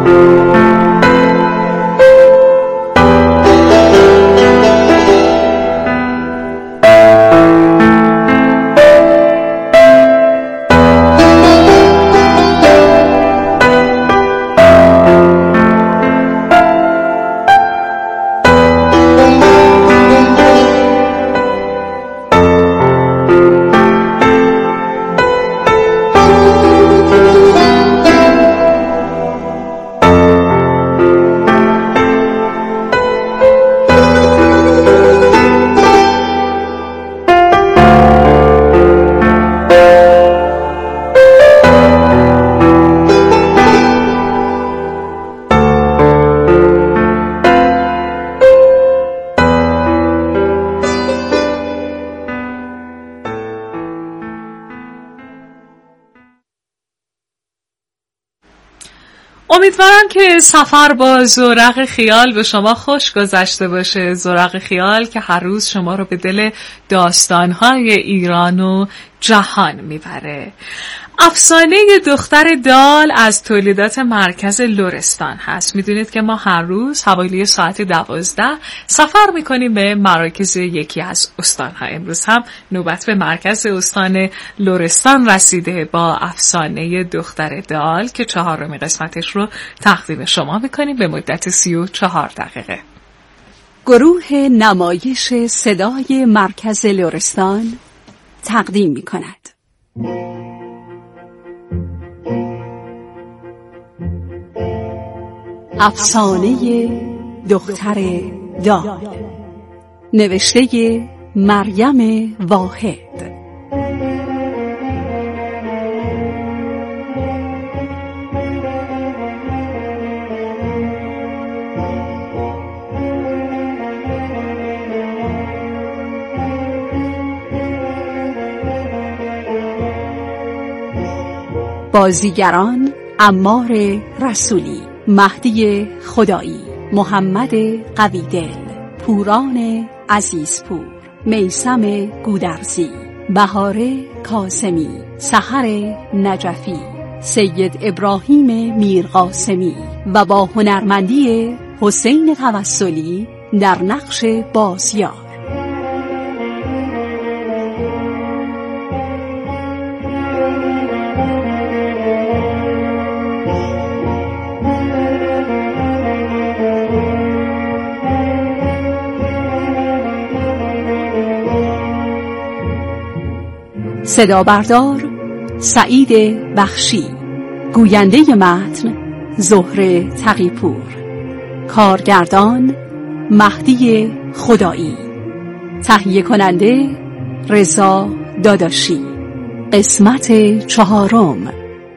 امیدوارم که سفر با زورق خیال به شما خوش گذشته باشه. زورق خیال که هر روز شما رو به دل داستان‌های ایران و جهان میبره. افسانه دختر دال از تولیدات مرکز لرستان هست. میدونید که ما هر روز حوالی ساعت 12 سفر میکنیم به مراکز یکی از استان‌ها. امروز هم نوبت به مرکز استان لرستان رسیده با افسانه دختر دال که 4 قسمتش رو تقدیم شما میکنیم به مدت 34 دقیقه. گروه نمایش صدای مرکز لرستان تقدیم میکند. افسانه دختر دال، نوشته مریم واحد. بازیگران: عمار رسولی، مهدی خدایی، محمد قویدل، پوران عزیزپور، میثم گودرزی، بهاره کاظمی، سحر نجفی، سید ابراهیم میرقاسمی و با هنرمندی حسین توسلی در نقش بازیار. صدا بردار سعید بخشی، گوینده متن زهره تقی‌پور، کارگردان مهدی خدایی، تهیه کننده رضا داداشی. قسمت 4.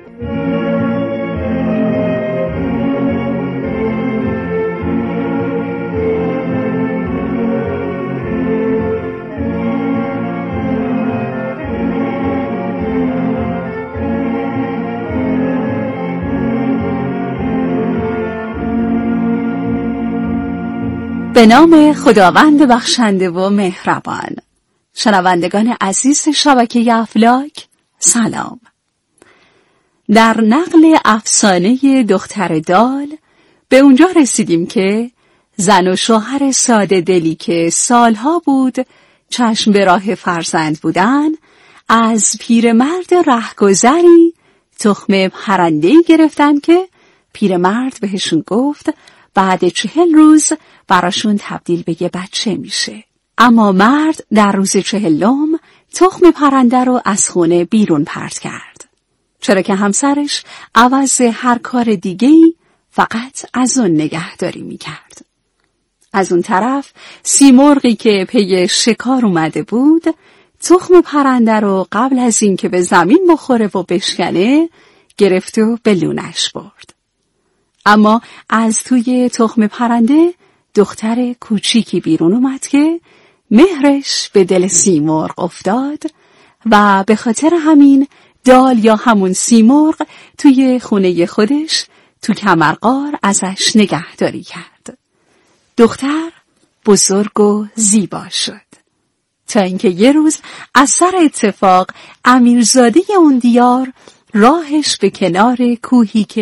به نام خداوند بخشنده و مهربان. شنوندگان عزیز شبکه افلاک سلام. در نقل افسانه دختر دال به اونجا رسیدیم که زن و شوهر ساده دلی که سالها بود چشم به راه فرزند بودن، از پیرمرد رهگذری تخم پرنده‌ای گرفتن که پیرمرد بهشون گفت بعد 40 روز براشون تبدیل به یه بچه میشه. اما مرد در روز 40 تخم پرنده رو از خونه بیرون پرت کرد، چرا که همسرش عوض هر کار دیگه‌ای فقط از اون نگهداری میکرد. از اون طرف سیمرغی که پی شکار اومده بود تخم پرنده رو قبل از این که به زمین بخوره و بشکنه گرفت و به لونش برد. اما از توی تخم پرنده دختر کوچیکی بیرون اومد که مهرش به دل سیمرغ افتاد و به خاطر همین دال یا همون سیمرغ توی خونه خودش تو کمرغار ازش نگهداری کرد. دختر بزرگ و زیبا شد تا اینکه یه روز از سر اتفاق امیرزاده اون دیار راهش به کنار کوهی که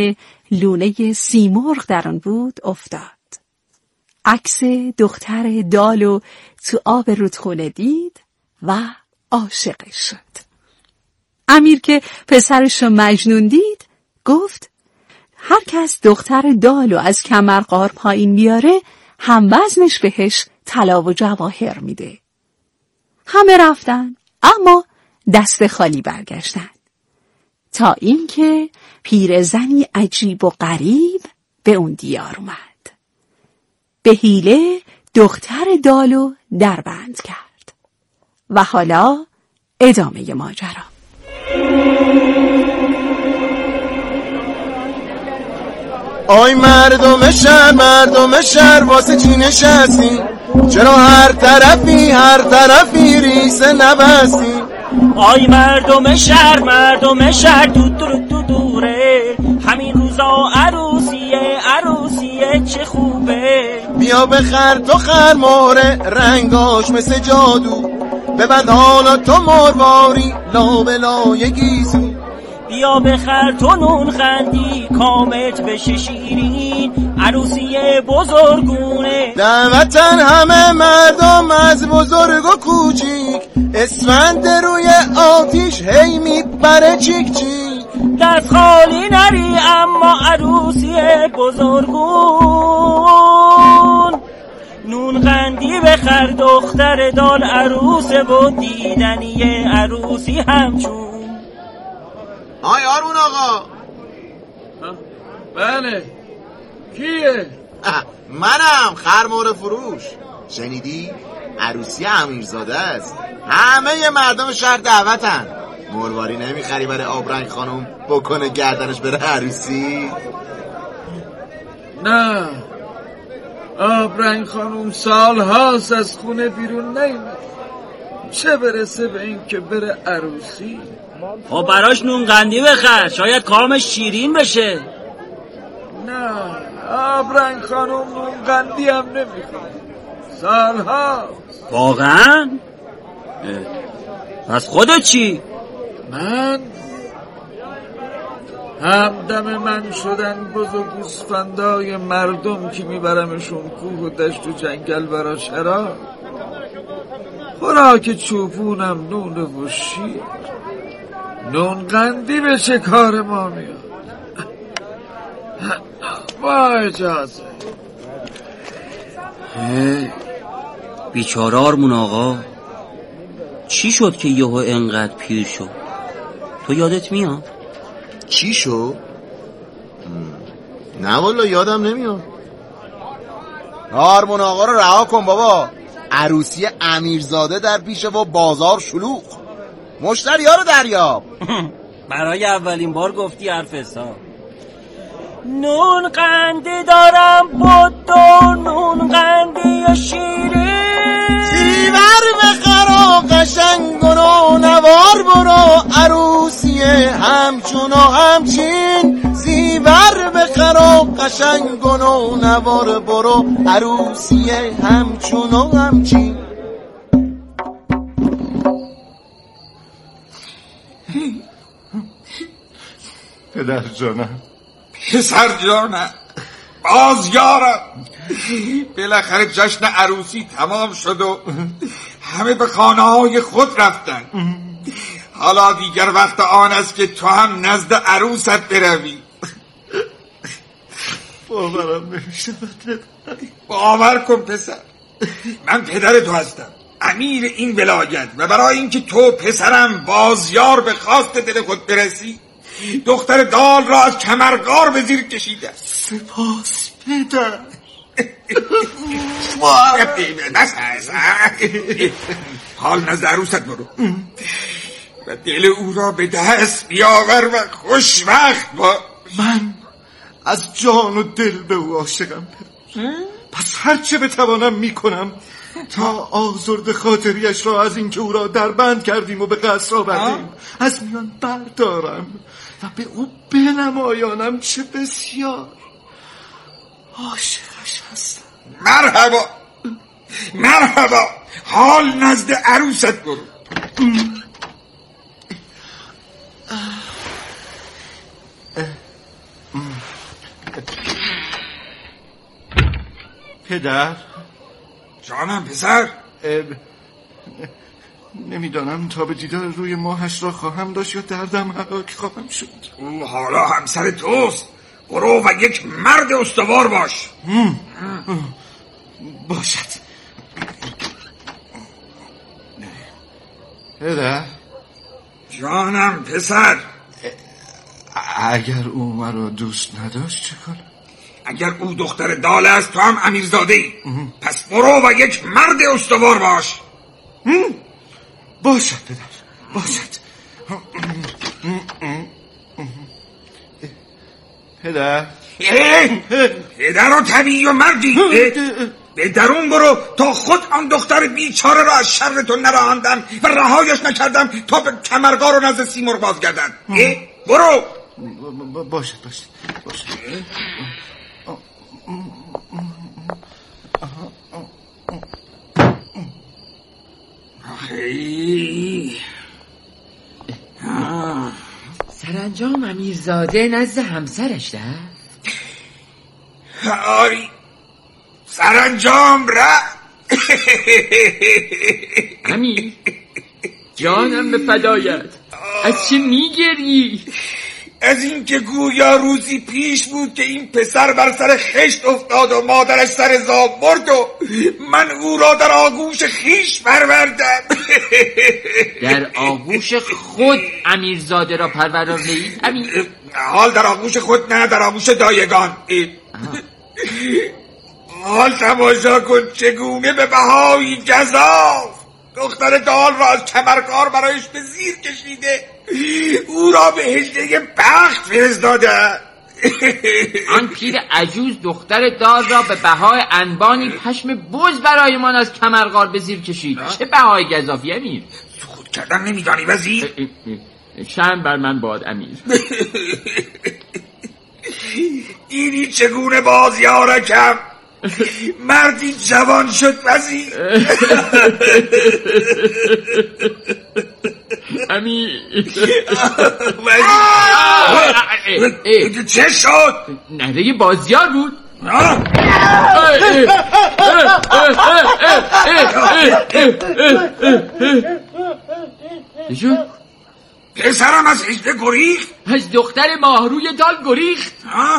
لونه سیمرغ در آن بود افتاد. عکس دختر دالو تو آب رودخونه دید و عاشقش شد. امیر که پسرشو مجنون دید گفت هر کس دختر دالو از کمرغار پایین بیاره هم وزنش بهش طلا و جواهر میده. همه رفتن اما دست خالی برگشتن تا اینکه پیرزنی عجیب و غریب به اون دیار اومد. به حیله دختر دالو دربند کرد و حالا ادامه ماجرا. آی مردم شهر واسه چی نشستی؟ چرا هر طرفی ریسه نبستی؟ آی مردم شهر دو دوره همین روزا عروسیه چه خوبه. بیا بخر تو خرماره رنگاش مثل جادو، ببند حالا تو مرواری لابلای گیسو. بیا بخر تو نون خندی کامت بشه شیرین، عروسی بزرگونه. دعوتن همه مردم از بزرگ و کوچیک، اسفند روی آتیش هی میپره چیک چیک. دست خالی نری اما عروسی بزرگون. نون قندی بخر دختر دال عروسه و دیدنی عروسی همچون. آی آرون آقا. بله کیه؟ منم خرمار فروش. شنیدی؟ عروسی امیرزاده است، همه مردم شهر دعوتن. مرواری نمیخری برای آبرنگ خانم بکنه گردنش بره عروسی؟ نه، آبرنگ خانم سال هاست از خونه بیرون نیومد، چه برسه به این که بره عروسی. خب براش نون قندی بخر، شاید کامش شیرین بشه. نه، آبرنگ خانم نون قندی هم نمیخواد، سال هاست. واقعا؟ پس خودت چی؟ من همدم من شدن بز و گوسفندای مردم که میبرمشون کوه و دشت و جنگل برا شراب، خوراک چوبونم نون و شیر. نون قندی به چه کار ما میاد؟ با اجازه. بیچاره آرمون آقا، چی شد که یهو انقدر پیر شد؟ تو یادت میاد؟ چی شد؟ نه والا یادم نمیاد. آرمون آقا رو رها کن بابا، عروسی امیرزاده در پیشه و بازار شلوغ، مشتری ها رو دریاب. برای اولین بار گفتی حرف حساب. نون قندی دارم بدو، نون قندی یا شیرین، زیور بخر و قشنگ و نوار برو، عروسی همچون و همچین. زیور بخر و قشنگ و نوار برو، عروسی همچون و همچین. پدر جانم، پسر جانم، باز یارم، بالاخره جشن عروسی تمام شد و همه به خانه های خود رفتن. حالا دیگر وقت آن است که تو هم نزد عروست بروی. باورم نمیشه. باور کن پسر، من پدر تو هستم، امیر این ولایت، و برای اینکه تو پسرم بازیار به خواست دل خود برسی، دختر دال را از کمرغار به زیر کشیده. سپاس پدر. حال نزد عروست برو و دل او را به دست بیاور و خوشوقت با. من از جان و دل به او عاشقم، پس هرچه بتوانم میکنم تا آزرد خاطریش را از اینکه او را در بند کردیم و به قصر آوردیم از میان بردارم و به او بنمایانم چه بسیار عاشقش هستم. مرحبا، حال نزد عروست برو. پدر؟ جانم پسر؟ نمیدانم تا به دیدار روی ماهش را خواهم داشت یا دردم هلاک خواهم شد. او حالا همسر توست. برو و یک مرد استوار باش. باشد. پدر؟ جانم پسر؟ اگر او مرا دوست نداشت چه کنم؟ اگر او دختر دال است تو هم امیرزاده ای. پس برو و یک مرد استوار باش. باشد پدر، باشد. پدر؟ پدر و طبیعی و مردی. به درون برو تا خود آن دختر بیچاره را از شر تو نراندم و رهایش نکردم تا به کمرگار و نزد سیمرغ بازگردن. برو. باشد. سرانجام امیرزاده نزد همسرش رفت. آری سرانجام رفت. امیر جانم به فدایت. از چه میگری؟ از این که گویا روزی پیش بود که این پسر بر سر خشت افتاد و مادرش سر زاب برد و من او را در آغوش خیش پروردم. در آغوش خود امیرزاده را پروردید؟ امیر حال در آغوش خود نه، در آغوش دایگان. حال تماشا کن چگونه به بهای گزاف دختر دال را از کمرگار برایش به زیر کشیده، او را به هجله بخت فرستاده. آن پیر عجوز دختر دال را به بهای انبانی پشم بز برایمان از کمرگار به زیر کشید. چه بهای گزافی امیر؟ سکوت کردن نمیدانی وزیر؟ شرم بر من باد امیر. دیدی چگونه باز یارکم مردی جوان شد وزیر. امیر چه شد؟ نره بازیار بود. پسرم از هجله گریخت؟ از دختر ماهروی دال گریخت؟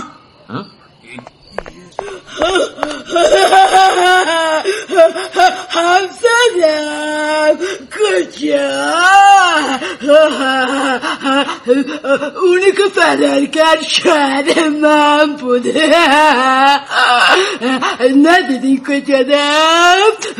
همسرم کجا؟ اونی که فرار کرد شهر من بوده. ندیدی کجا رفت؟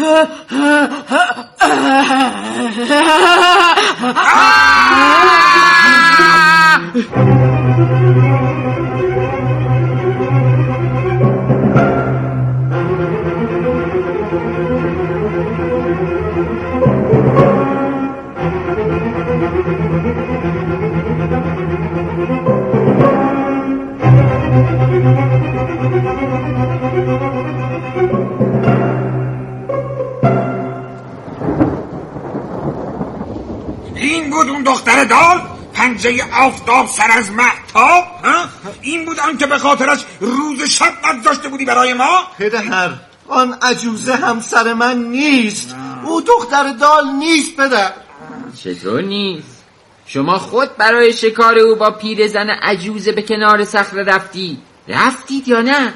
این بود اون دختر دال پنجه آفتاب سر از مهتاب. این بود آن که به خاطرش روز شب نگذاشته بودی برای ما. پدر آن عجوزه همسر من نیست. او دختر دال نیست پدر. چطور نیست؟ شما خود برای شکار او با پیرزن عجوزه به کنار صخره رفتید یا نه؟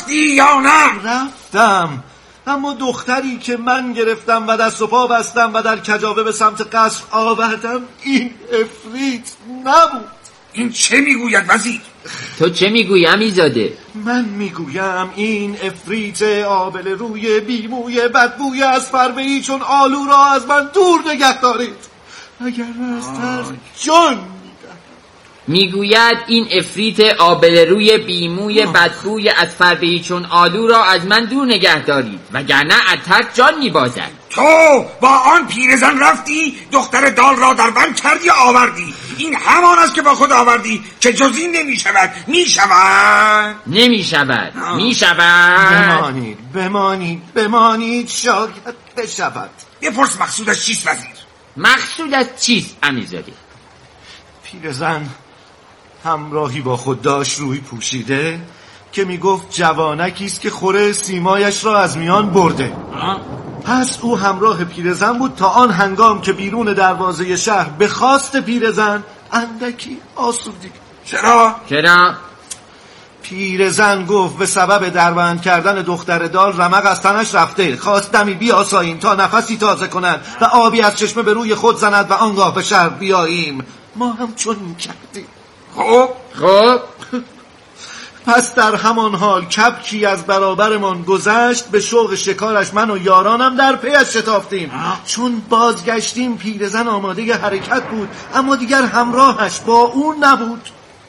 رفتم، اما دختری که من گرفتم و دست و پا بستم و در کجاوه به سمت قصر آوردم این افریت نبود. این چه میگوید وزیر؟ تو چه میگویی امیرزاده؟ من میگویم این افریت آبل روی بیموی بدبوی از فربه‌ای چون آلو را از من دور نگه دارید، اگر از ترس جان میگوید این افریت آبل روی بیموی بدبوی از فربه‌ای چون آلو را از من دور نگه دارید وگرنه از ترس جان میبازد. تو با آن پیرزن رفتی دختر دال را در بند کردی آوردی. این همان است که با خود آوردی که جز این نمیشود. بمانید شاید بشود. بپرس مقصودش چیست وزیر؟ مقصودش چیست امیرزاده؟ پیرزن همراهی با خود داشت روی پوشیده که میگفت جوانکیست که خوره سیمایش را از میان برده. پس او همراه پیرزن بود تا آن هنگام که بیرون دروازه شهر به خواست پیرزن اندکی آسودی. چرا؟ پیرزن گفت به سبب دربند کردن دختر دال رمق از تنش رفته، خواست دمی بیاساییم تا نفسی تازه کند و آبی از چشمه به روی خود زند و آنگاه به شهر بیاییم. ما هم چون میکردیم. خب پس در همان حال کبکی از برابرمان گذشت، به شوق شکارش من و یارانم در پیش شتافتیم. چون بازگشتیم پیرزن آماده حرکت بود، اما دیگر همراهش با اون نبود.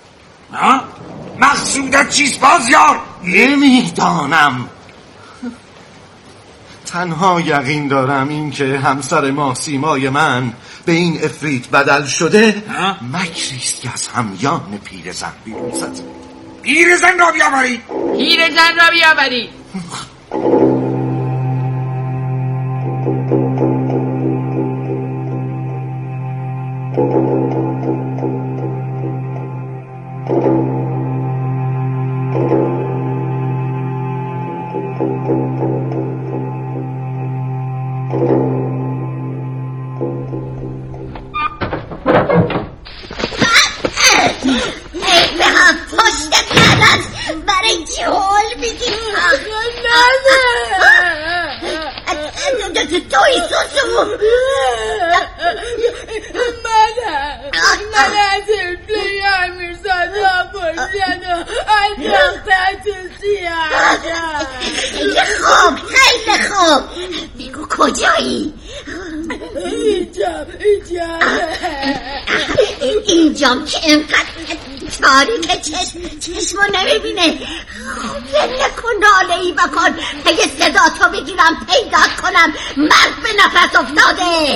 مقصودت چیست بازیار؟ نمیدانم، تنها یقین دارم این که همسر ما سیمای من به این افریت بدل شده. مکریست که از همیان پیرزن بیرون زد. پیرزن را بیاورید. برای چی حال میدی؟ توی سوسو من از افلی امیرزاده پرسید و از دختر تو سیاده. خیلی خوب بگو کجایی؟ اینجام که اینقدر تاریک چشمو نمیبینه. نکن ناله ای بکن پی صدا تو بگیرم پیدا کنم. مرد به نفس افتاده.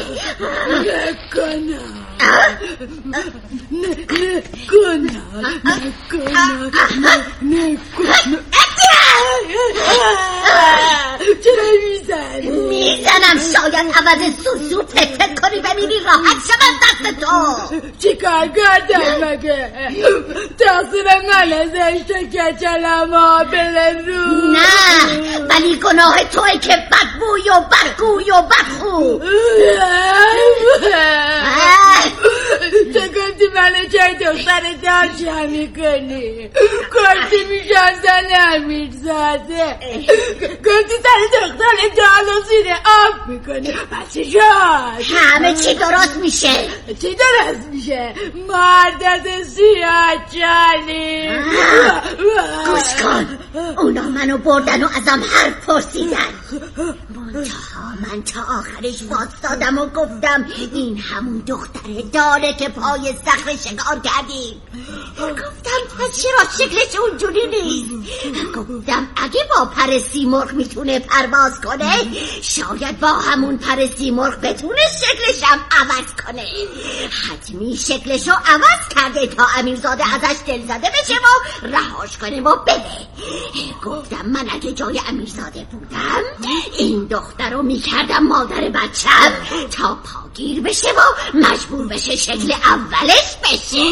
چرا میزنم شاید عوض سوسو پت کنی ببینی راحت شدم دست تو. چی کار کردم مگه؟ تقصیر من ازشت کچلم آبل رو. نه ولی گناه توی که بدبوی و برگوی و بدخو. تو گفتی منو چه دختر داشت میکنی؟ گفتی میشم زن امیرزاده. گفتی سر دختر دال و زیر آب میکنی. پس چی شد؟ همه چی درست میشه. چی درست میشه؟ مردد سیاه چالی. گوش کن، اونا منو بردن و ازم حرف پرسیدن. من تا آخرش واسادم و گفتم این همون دختر داره که پای صخره شکار کردیم. گفتم پس چرا شکلش اونجوری نیست؟ گفتم اگه با پر سیمرغ میتونه پرواز کنه شاید با همون پر سیمرغ بتونه شکلش هم عوض کنه. حتمی شکلشو عوض کرده تا امیرزاده ازش دل زده بشه و رهاش کنه و بده. گفتم من اگه جای امیرزاده بودم این دختر رو میکردم مادر بچم تا پاگیر بشه و مجبور بشه شکل اولش بشه.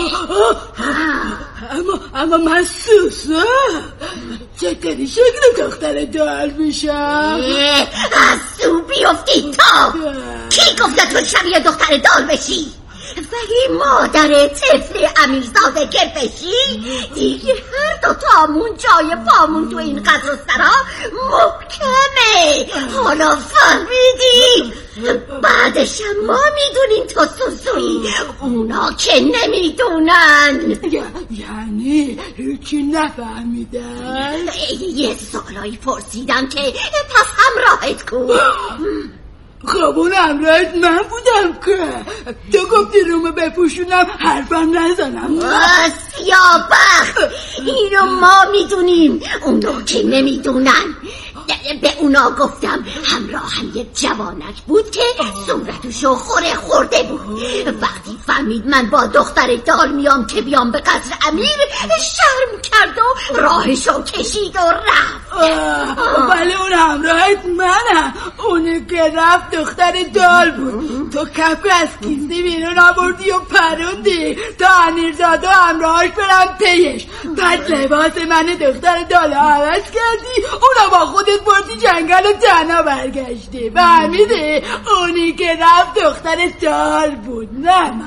اما من سوسو چطوری شکل دختر دار میشم؟ از سو بیفتی تو. کی گفته تو شبیه دختر دار بشی؟ ولی مادر طفل امیرزاده گر بشی دیگه هر دو تامون جای پامون تو این قصر و سرا محکمه. حالا فهمیدیم؟ بعدش ما میدونیم تو سوسویی، اونا که نمیدونن. یعنی هیچی نفهمیدن؟ یه سوالایی پرسیدن که پس همراهت کن. خب اون همراهت من بودم که تو گفتی رومو بپوشونم حرفم نزنم. سیابخت اینو ما میدونیم، اونا که نمیدونن. به اونا گفتم همراه هم یک جوانک بود که صورتشو خوره خورده بود. وقتی فهمید من با دختر دار میام که بیام به قصر امیر شرم کرد و راهشو کشید و رفت. ولی اون همراهت منم. اونی که رفت دختر دال بود. تو کف از کیسه بیرون آوردی و پروندی تا امیرزاده همراهاش برم پیش. بعد لباس من دختر دال عوض کردی، اونا با خودت بردی جنگل و تنها برگشتی. فهمیدی؟ اونی که رفت دختر دال بود، نه من.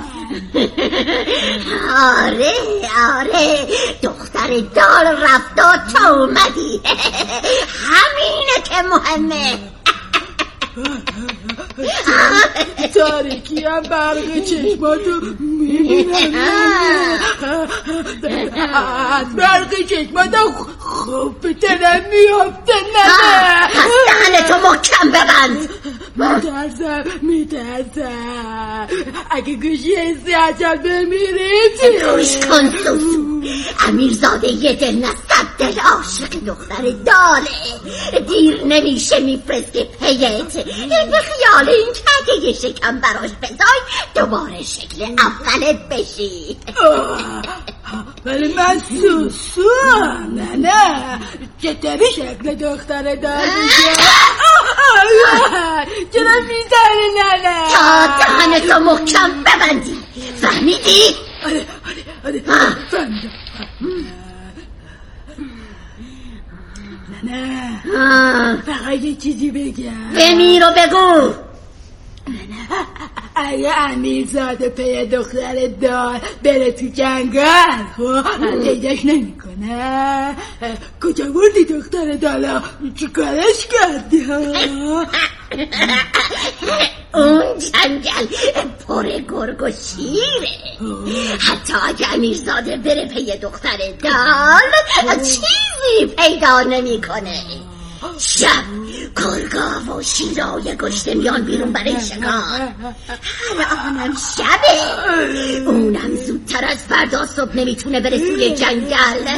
آره دختر دال رفت و تو اومدی. همینه که مهمه. تاریکی هم برق چشماتو میبینم. از برق چشماتو خوب به دلم میافته. نه دهنتو محکم ببند. میترسم اگه گوشی حسی عجب بمیرید. گوش کن سوسو، امیرزاده یه دل نه صد دل عاشق دختر داله. دیر نمیشه میفرسته پیت. به خیال این کده یه شکم براش بذای دوباره شکل اولت بشی. ولی من سوسو. نه چطوری شکل دختر داله؟ چرا میزنی؟ نه تا دهنتو محکم ببندی. فهمیدی؟ آره فهمیدم. نه فقط یه چیزی بگم. بمیر و بگو. اگه امیرزاده پی دختر دار بره تو جنگل پیداش نمیکنه. کجا بردی دختر دالا؟ چی کارش کردی؟ اون جنگل پر گرگ و شیره. حتی اگه امیرزاده بره پی دختر دال چیزی پیدا نمیکنه. شب گرگا و شیرای گشته میان بیرون برای شکار. الانم شبه. اونم زودتر از فردا صبح نمیتونه بره توی جنگل.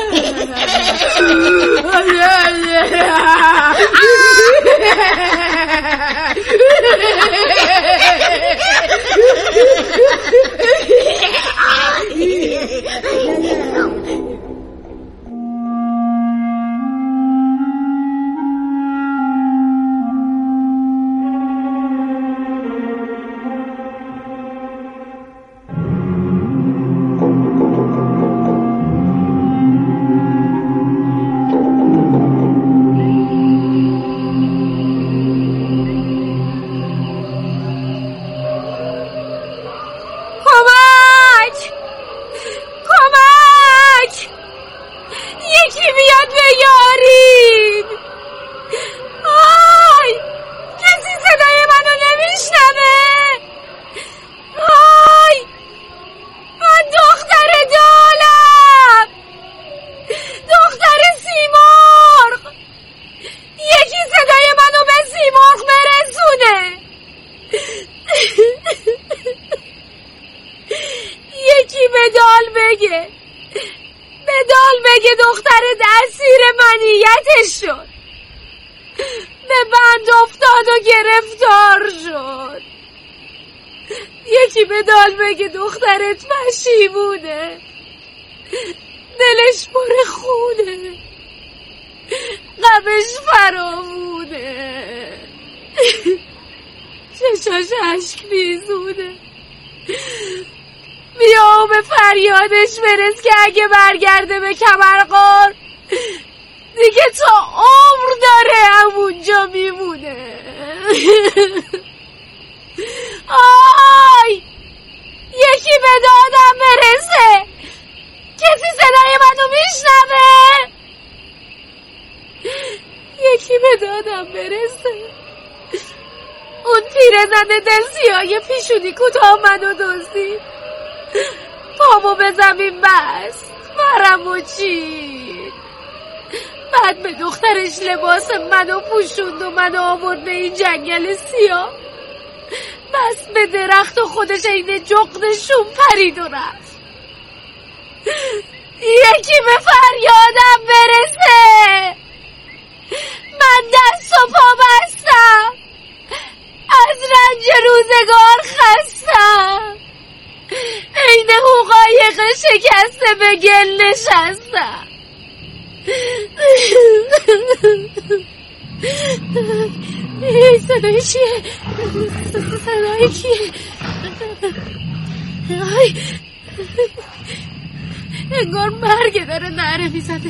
بدال بگه دختر اسیر منیتش شد، به بند افتاد و گرفتار شد. یکی بدال بگه دخترت پشیمونه، دلش پر خونه، غمش فرامونه، چشاش اشک میزونه. بیا و به فریادش برس که اگه برگرده به کمرغار دیگه تا عمر داره همونجا میمونه. آی یکی به دادم برسه، کسی صدای منو میشنوه؟ یکی به دادم برسه. اون پیرزن دل سیاه پیشونی کوتاه منو دزدید، پامو به زمین بست، مرمو چید، بعد به دخترش لباس منو پوشوند و منو آورده این جنگل سیاه، بس به درخت و خودش عین جغد شوم پرید و رفت. یکی به فریادم برسه، من دست و پا بستم، از رنج روزگار خستم، عین حقایق شکسته به گل نشستم. صدای چیه؟ صدای کیه؟ انگار مرگ داره نعره میزده.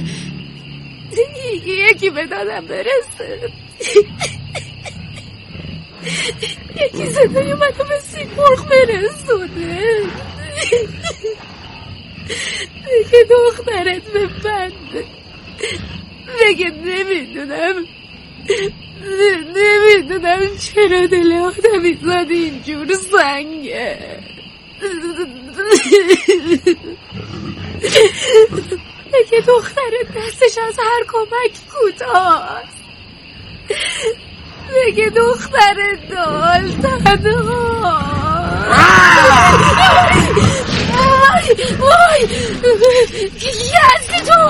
یکی به دادم برسه. یکی صدای منو به سیمرغ برسونه. بگه دخترت به بنده. بگه نمیدونم چرا دل آدمی زاد اینجور سنگه. بگه دخترت دستش از هر کمک کوتاست. بگه دخترت دال تنها. وای کی هستی تو؟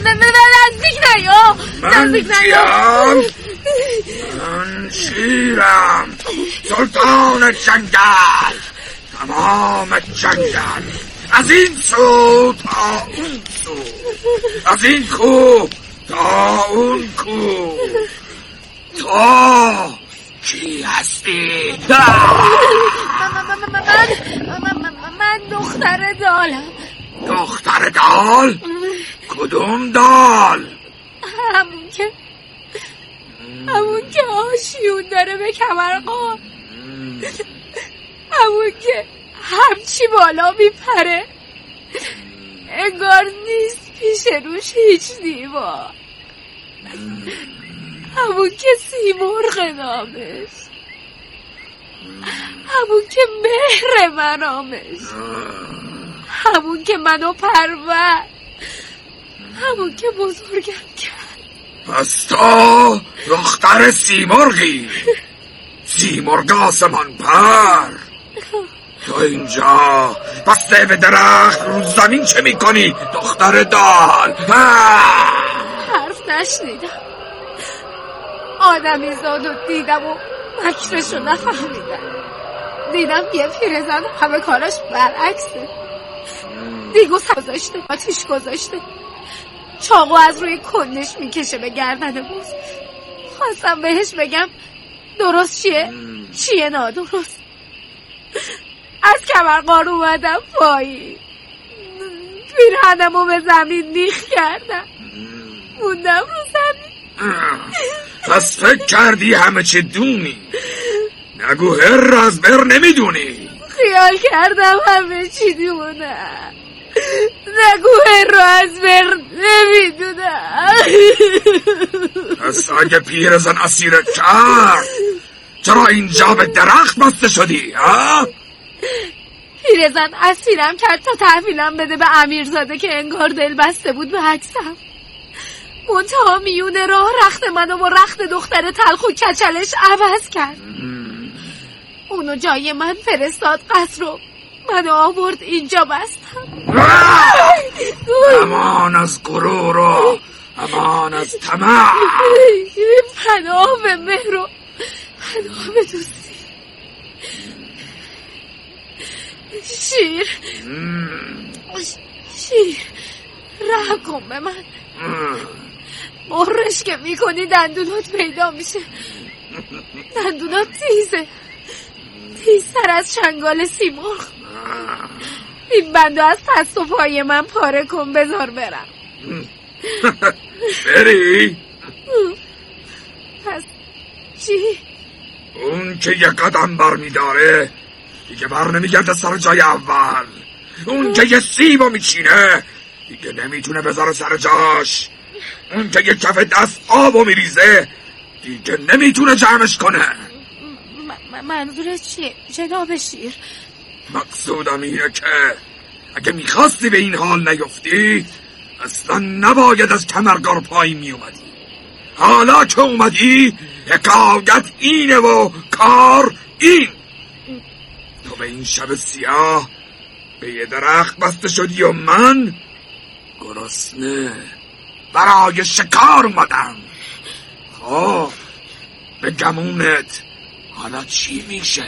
نزدیک نیا. من شیرم، سلطان جنگل، تمام جنگل، از این سو تا اون سو، از این کو تا اون کو. تو کی هستی؟ من دختر دالم. دختر دال؟ کدوم دال؟ همون که آشیون داره به کمرقان. همون که همچی بالا میپره انگار نیست پیش روش هیچ دیوار. همون که سیمرغ نامش، همون که مهر منامش، همون که منو پرورد، همون که بزرگم کرد. پس تو دختر سیمرغی، سیمرغ آسمان پر. تو اینجا بسته به درخت رو زمین چه میکنی دختر دال؟ حرف نشنیدم. آدمی زادو دیدم و مکرشو نفهمیدم. دیدم یه پیرزن همه کاراش برعکسه. دیگو گذاشته، آتیش گذاشته، چاقو از روی کندش میکشه به گردن بوز. خواستم بهش بگم درست چیه نادرست. از کمرقار اومدم پایین، پیرهنمو به زمین نیخ کردم، موندم رو زمین. پس فکر کردی همه چه دونی؟ نگو هر از بر نمیدونی. خیال کردم همه چی دونم. نگو هر از بر نمیدونم. پس اگه پیرزن اسیرت کرد چرا اینجا به درخت بسته شدی؟ پیرزن اسیرم کرد تا تحویلم بده به امیرزاده که انگار دل بسته بود به عکسم. منتها میونه راه رخت منو با رخت دختر تلخ و کچلش عوض کرد. اونو جای من فرستاد قصر رو منو آورد اینجا بستم. امان از غرور و امان از طمع. پناه به مهر و پناه به دوستی. شیر رحم کن به من. مهرش که میکنی دندونات پیدا میشه. دندونات تیزتر از چنگال سیمرغ. این بندو از پست و پای من پاره کن بذار برم. بری؟ پس چی؟ اون که یک قدم بر میداره دیگه بر نمیگرده سر جای اول. اون که یه سیبو میچینه دیگه نمیتونه بذاره سر جاش. اون که یه کف دست آبو میریزه دیگه نمیتونه جمعش کنه. منظورت چیه جناب شیر؟ مقصودم اینه که اگه میخواستی به این حال نیفتی اصلا نباید از کمرگار پایین میومدی. حالا که اومدی حکایت اینه و کار این. تو به این شب سیاه به یه درخت بسته شدی و من گرسنه برای شکار اومدم. خب به گمونت حالا چی میشه؟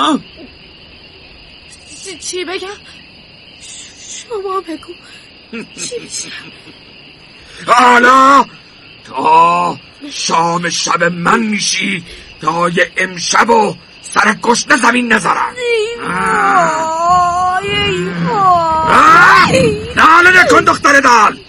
چی بگم؟ شما بگو چی میشه؟ حالا تا شام شب من میشی تا یه امشب و سر گشنه زمین نذارم. ناله نکن دختر دال.